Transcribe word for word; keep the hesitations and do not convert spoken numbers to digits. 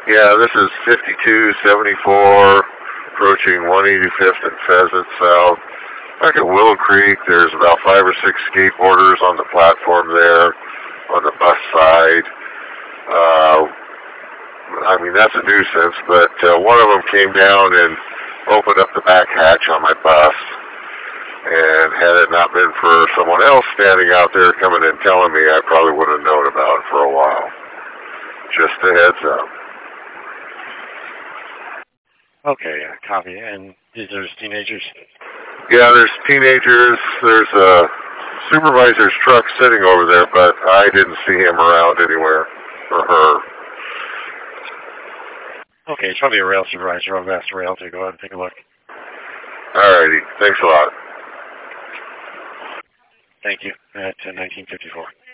Yeah, this is fifty-two seventy-four, approaching one eighty-fifth and Pheasant South. Back at Willow Creek, there's about five or six skateboarders on the platform there, on the bus side. Uh, I mean, that's a nuisance, but uh, one of them came down and opened up the back hatch on my bus. And had it not been for someone else standing out there coming and telling me, I probably would have known about it for a while. Just a heads up. Okay, uh, copy. And these are teenagers? Yeah, there's teenagers. There's a supervisor's truck sitting over there, but I didn't see him around anywhere, or her. Okay, it's probably a rail supervisor. I'll ask the rail to go ahead and take a look. Alrighty, thanks a lot. Thank you. At uh, nineteen fifty-four.